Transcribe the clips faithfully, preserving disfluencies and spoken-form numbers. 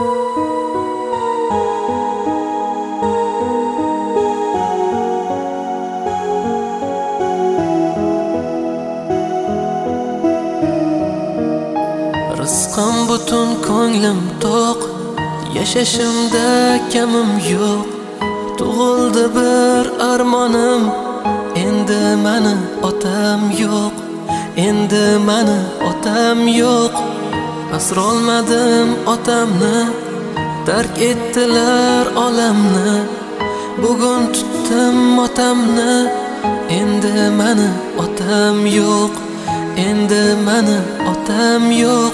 Rizqim butun, ko'nglim to'q, yashashimda kamim yo'q. Tug'ildi bir armonim, endi mani otam yo'q. Endi mani otam yo'q. Asrolmadim otamni, tark etdilar olamni. Bugun tutdim otamni, endi mani otam yo'q. Endi mani otam yo'q.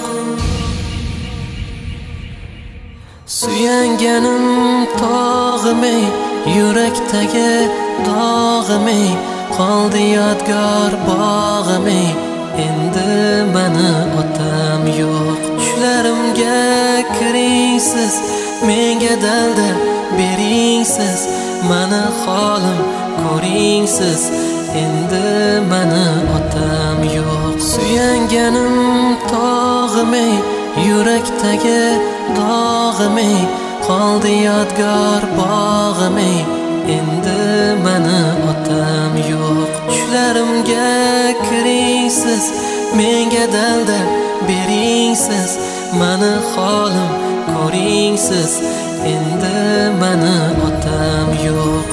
Suyanganim tog'im ey, yurakdagi dog'im ey, qoldi yodgor bog'im ey, endi mani otam yo'q. Tushlarimga kiringsiz, menga dalda beringsiz, mani holim ko'ringsiz, endi mani otam yo'q. Suyanganim tog'im ey, yurakdagi dog'im ey, qoldi yodgor bog'im ey, endi mani otam yo'q. Tushlarimga kiringsiz, menga dalda beringsiz, mani holim ko'ringsiz, endi mani otam yo'q.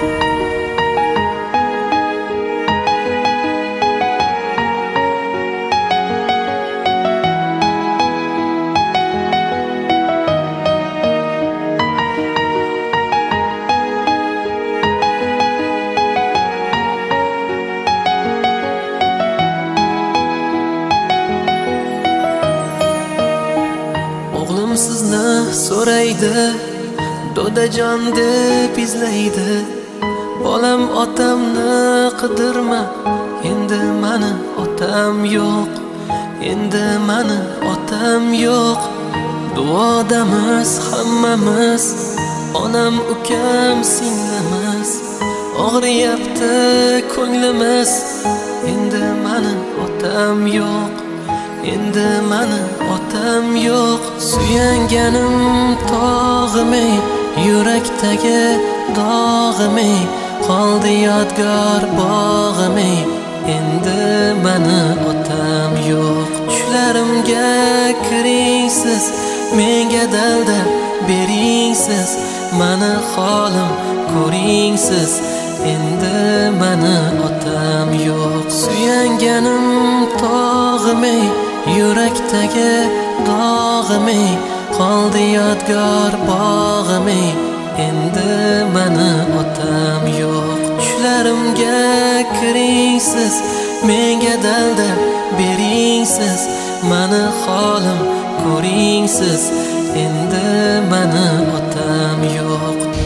O'g'lim sizni so'raydi, dodajon deb izlaydi. Bolam otamni qidirma, endi mani otam yo'q. Endi mani otam yo'q. Duodamiz hammamiz, onam ukam singlimiz. Og'riyapti ko'nglimiz, endi mani otam yo'q. Endi mani otam yo'q. Suyanganim tog'im ey, yurakdagi dog'im ey, qoldi yodgor bog'im ey, endi mani otam yo'q. Tushlarimga kiringsiz, menga dalda beringsiz, mani holim ko'ringsiz, endi mani otam yo'q. Suyanganim tog'im ey, yurakdagi dog'im ey, qoldi yodgor bog'im ey, endi mani otam yo'q. Tushlarimga kiringsiz, menga dalda beringsiz, mani holim ko'ringsiz, endi mani otam yo'q.